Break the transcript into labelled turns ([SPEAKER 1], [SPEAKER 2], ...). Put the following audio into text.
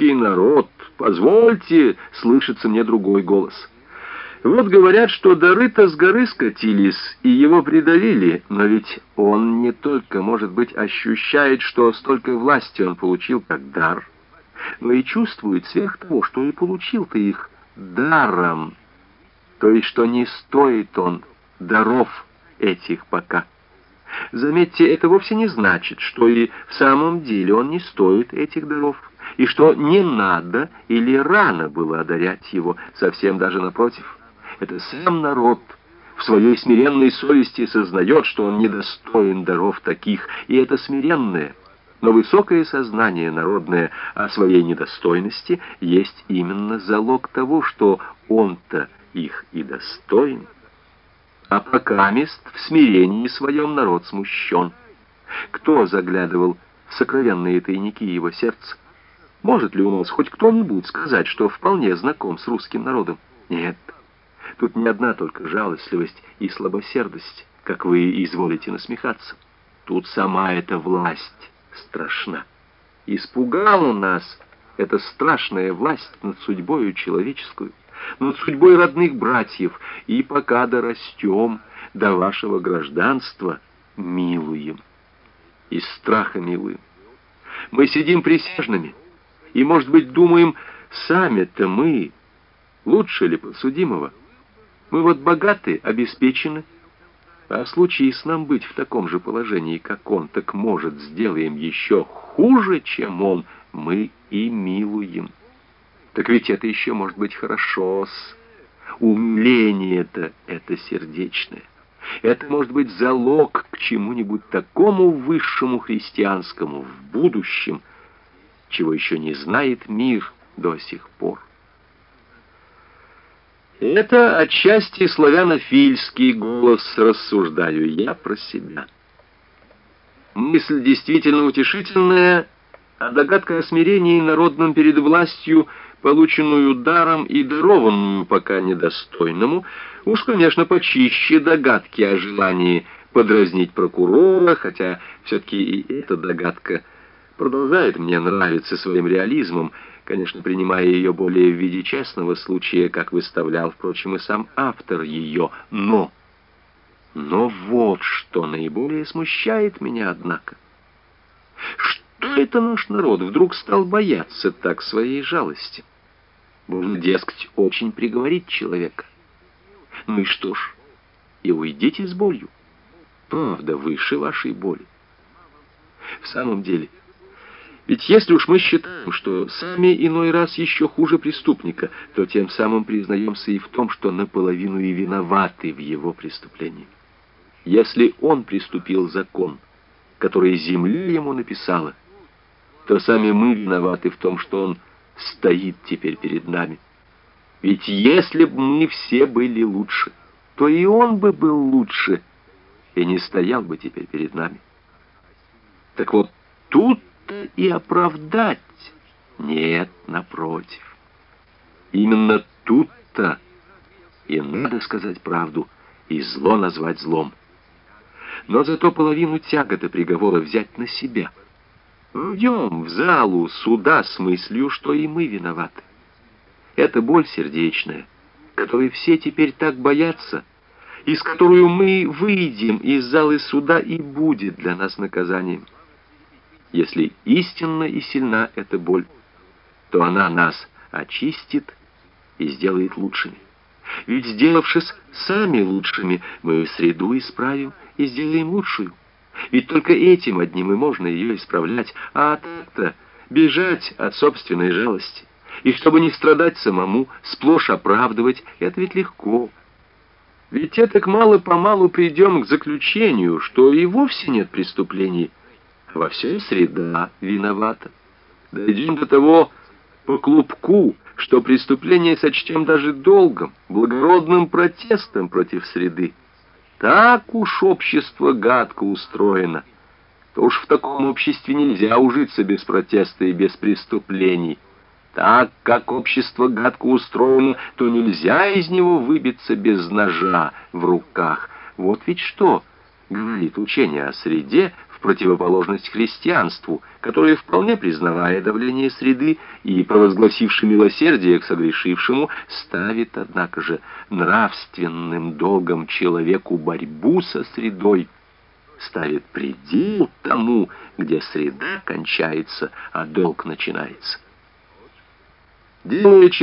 [SPEAKER 1] русский народ, позвольте, слышится мне другой голос. Вот говорят, что дары-то с горы скатились, и его придавили, но ведь он не только, может быть, ощущает, что столько власти он получил как дар, но и чувствует сверх того, что и получил-то их даром, то есть, что не стоит он даров этих пока. Заметьте, это вовсе не значит, что и в самом деле он не стоит этих даров, и что не надо или рано было одарять его, совсем даже напротив. Это сам народ в своей смиренной совести сознает, что он недостоин даров таких, и это смиренное, но высокое сознание народное о своей недостойности есть именно залог того, что он-то их и достоин. А покамест в смирении своем народ смущен. Кто заглядывал в сокровенные тайники его сердца? Может ли у нас хоть кто-нибудь сказать, что вполне знаком с русским народом? Нет. Тут не одна только жалостливость и слабосердость, как вы изволите насмехаться. Тут сама эта власть страшна. Испугала нас эта страшная власть над судьбою человеческую, над судьбой родных братьев, и пока дорастем до вашего гражданства, милуем, из страха милуем. Мы сидим присяжными, и, может быть, думаем, сами-то мы лучше ли подсудимого? Мы вот богаты, обеспечены, а случись нам быть в таком же положении, как он, так, может, сделаем еще хуже, чем он, мы и милуем. Так ведь это еще может быть хорошо-с. Умиление-то это сердечное. Это может быть залог к чему-нибудь такому высшему христианскому в будущем, чего еще не знает мир до сих пор. Это отчасти славянофильский голос, рассуждаю я про себя. Мысль действительно утешительная, а догадка о смирении народном перед властью, полученную даром и дарованную пока недостойному, уж, конечно, почище догадки о желании подразнить прокурора, хотя все-таки и эта догадка продолжает мне нравиться своим реализмом, конечно, принимая ее более в виде частного случая, как выставлял, впрочем, и сам автор ее. Но вот что наиболее смущает меня, однако. Что это наш народ вдруг стал бояться так своей жалости? Можно, дескать, очень приговорить человека. Ну и что ж, и уйдите с болью. Правда выше вашей боли. В самом деле, ведь если уж мы считаем, что сами иной раз еще хуже преступника, то тем самым признаемся и в том, что наполовину и виноваты в его преступлении. Если он приступил закон, который земля ему написала, то сами мы виноваты в том, что он стоит теперь перед нами. Ведь если бы мы все были лучше, то и он бы был лучше, и не стоял бы теперь перед нами. Так вот, тут-то и оправдать нет, напротив. Именно тут-то и надо сказать правду, и зло назвать злом. Но зато половину тяготы приговора взять на себя. Войдем в залу суда с мыслью, что и мы виноваты. Это боль сердечная, которой все теперь так боятся, и с которую мы выйдем из залы суда, и будет для нас наказанием. Если истинна и сильна эта боль, то она нас очистит и сделает лучшими. Ведь, сделавшись сами лучшими, мы среду исправим и сделаем лучшую. Ведь только этим одним и можно ее исправлять, а так-то бежать от собственной жалости. И чтобы не страдать самому, сплошь оправдывать, это ведь легко. Ведь этак мало-помалу придем к заключению, что и вовсе нет преступлений, а во всем среда виновата. Дойдем до того по клубку, что преступление сочтем даже долгом, благородным протестом против среды. Так уж общество гадко устроено, то уж в таком обществе нельзя ужиться без протеста и без преступлений. Так как общество гадко устроено, то нельзя из него выбиться без ножа в руках. Вот ведь что говорит учение о среде в противоположность христианству, которое, вполне признавая давление среды и провозгласивши милосердие к согрешившему, ставит, однако же, нравственным долгом человеку борьбу со средой, ставит предел тому, где среда кончается, а долг начинается. Делая